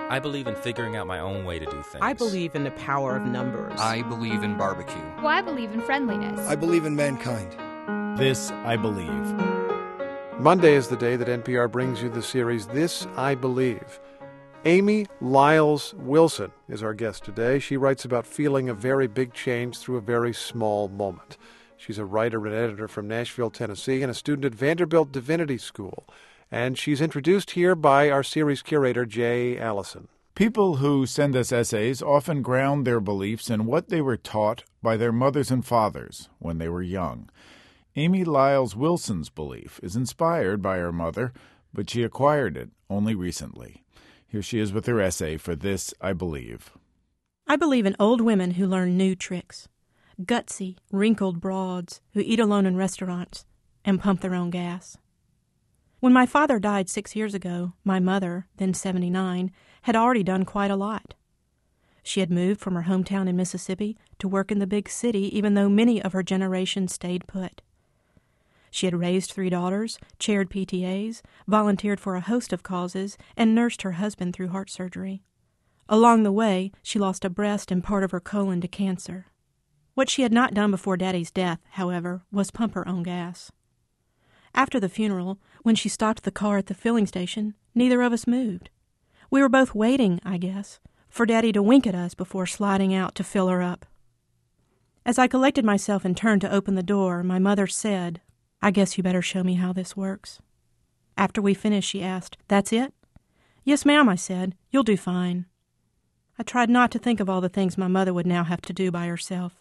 I believe in figuring out my own way to do things. I believe in the power of numbers. I believe in barbecue. Well, I believe in friendliness. I believe in mankind. This I believe. Monday is the day that NPR brings you the series This I Believe. Amy Lyles Wilson is our guest today. She writes about feeling a very big change through a very small moment. She's a writer and editor from Nashville, Tennessee, and a student at Vanderbilt Divinity School. And she's introduced here by our series curator, Jay Allison. People who send us essays often ground their beliefs in what they were taught by their mothers and fathers when they were young. Amy Lyles Wilson's belief is inspired by her mother, but she acquired it only recently. Here she is with her essay for This I Believe. I believe in old women who learn new tricks. Gutsy, wrinkled broads who eat alone in restaurants and pump their own gas. When my father died 6 years ago, my mother, then 79, had already done quite a lot. She had moved from her hometown in Mississippi to work in the big city, even though many of her generation stayed put. She had raised 3 daughters, chaired PTAs, volunteered for a host of causes, and nursed her husband through heart surgery. Along the way, she lost a breast and part of her colon to cancer. What she had not done before Daddy's death, however, was pump her own gas. After the funeral, when she stopped the car at the filling station, neither of us moved. We were both waiting, I guess, for Daddy to wink at us before sliding out to fill her up. As I collected myself and turned to open the door, my mother said, "I guess you better show me how this works." After we finished, she asked, "That's it?" "Yes, ma'am," I said. "You'll do fine." I tried not to think of all the things my mother would now have to do by herself.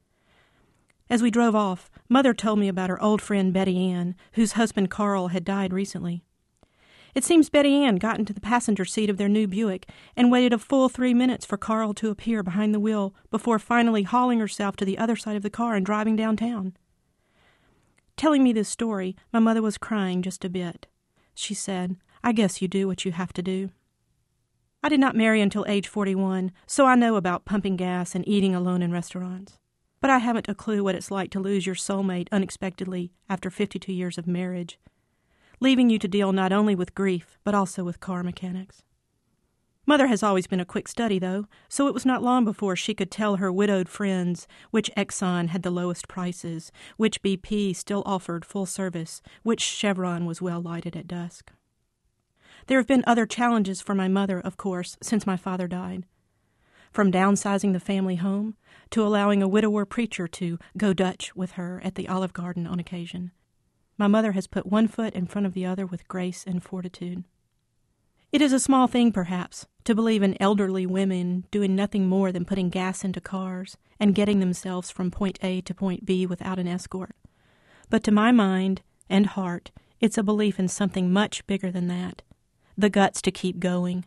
As we drove off, Mother told me about her old friend Betty Ann, whose husband Carl had died recently. It seems Betty Ann got into the passenger seat of their new Buick and waited a full 3 minutes for Carl to appear behind the wheel before finally hauling herself to the other side of the car and driving downtown. Telling me this story, my mother was crying just a bit. She said, "I guess you do what you have to do." I did not marry until age 41, so I know about pumping gas and eating alone in restaurants. But I haven't a clue what it's like to lose your soulmate unexpectedly after 52 years of marriage, leaving you to deal not only with grief, but also with car mechanics. Mother has always been a quick study, though, so it was not long before she could tell her widowed friends which Exxon had the lowest prices, which BP still offered full service, which Chevron was well lighted at dusk. There have been other challenges for my mother, of course, since my father died. From downsizing the family home to allowing a widower preacher to go Dutch with her at the Olive Garden on occasion. My mother has put one foot in front of the other with grace and fortitude. It is a small thing, perhaps, to believe in elderly women doing nothing more than putting gas into cars and getting themselves from point A to point B without an escort. But to my mind and heart, it's a belief in something much bigger than that. The guts to keep going.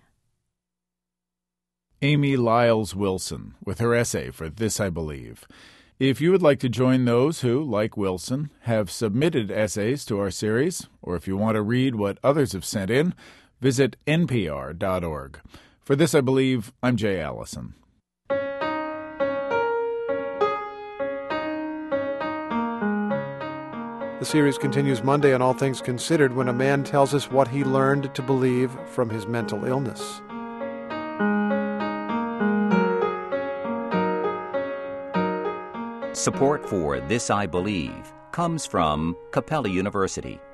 Amy Lyles Wilson with her essay for This I Believe. If you would like to join those who, like Wilson, have submitted essays to our series, or if you want to read what others have sent in, visit npr.org. For This I Believe, I'm Jay Allison. The series continues Monday on All Things Considered when a man tells us what he learned to believe from his mental illness. Support for This I Believe comes from Capella University.